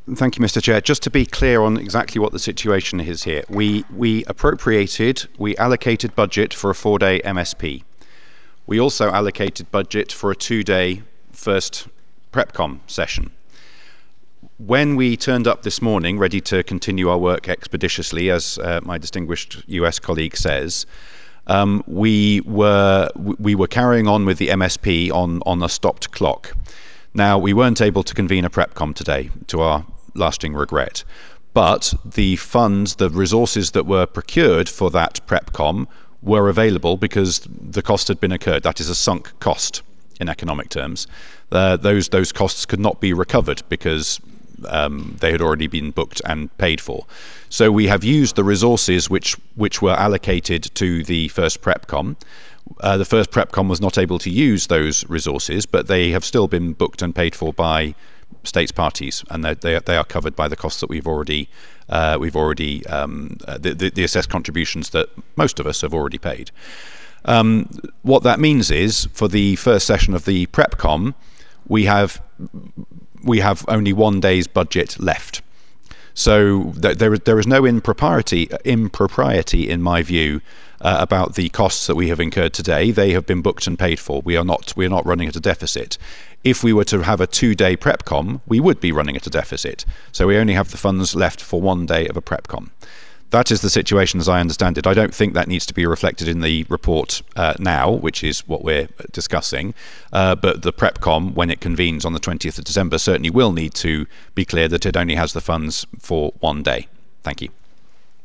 Thank you, Mr. Chair. Just to be clear on exactly what the situation is here, we allocated budget for a 4-day MSP. We also allocated budget for a 2-day first PrepCom session. When we turned up this morning, ready to continue our work expeditiously, as my distinguished US colleague says, we were carrying on with the MSP on a stopped clock. Now, we weren't able to convene a PrepCom today, to our lasting regret, but the funds, the resources that were procured for that PrepCom were available because the cost had been incurred. That is a sunk cost in economic terms. Those costs could not be recovered because they had already been booked and paid for. So we have used the resources which were allocated to the first PrepCom. The first PrepCom was not able to use those resources, but they have still been booked and paid for by states parties, and they are covered by the costs that the assessed contributions that most of us have already paid. What that means is, for the first session of the PrepCom, we have only 1 day's budget left. So there is no impropriety in my view about the costs that we have incurred today. They have been booked and paid for. We are not running at a deficit. If we were to have a 2-day PrepCom, we would be running at a deficit. So we only have the funds left for 1 day of a PrepCom. That is the situation as I understand it. I don't think that needs to be reflected in the report now, which is what we're discussing. But the PrepCom, when it convenes on the 20th of December, certainly will need to be clear that it only has the funds for 1 day. Thank you.